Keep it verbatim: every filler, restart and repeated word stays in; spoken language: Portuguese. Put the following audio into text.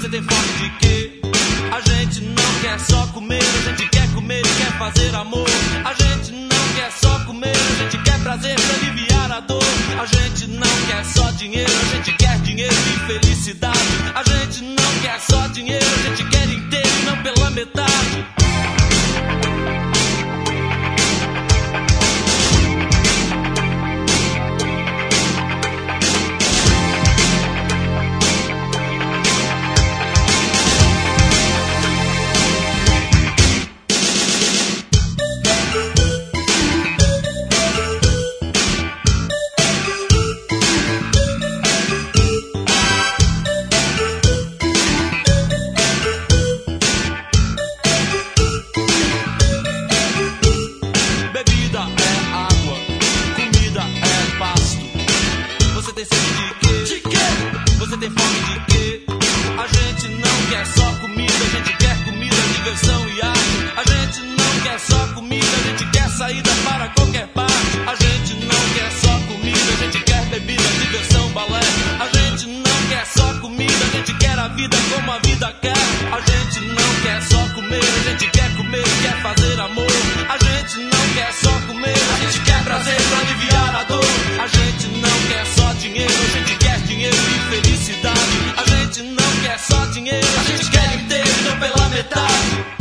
Você tem fome de quê? A gente não quer só comer, a gente quer comer e quer fazer amor. A gente não quer só comer, a gente quer prazer pra aliviar a dor. A gente não quer só dinheiro, a gente quer dinheiro e felicidade. A gente não quer só dinheiro, a gente quer inteiro e não pela metade. Você tem sede de quê? De quê? Você tem fome de quê? A gente não quer só comida, a gente quer comida, diversão e arte. A gente não quer só comida, a gente quer saída para qualquer parte. A gente não quer só comida, a gente quer bebida, diversão, balé. A gente não quer só comida, a gente quer a vida como a vida quer. A gente não quer só comer, a gente quer comer e quer fazer amor. A gente não quer só comer, a gente quer prazer pra aliviar a dor. A gente não quer só dinheiro, a gente quer dinheiro e felicidade. A gente não quer só dinheiro, a gente quer inteiro e não pela metade.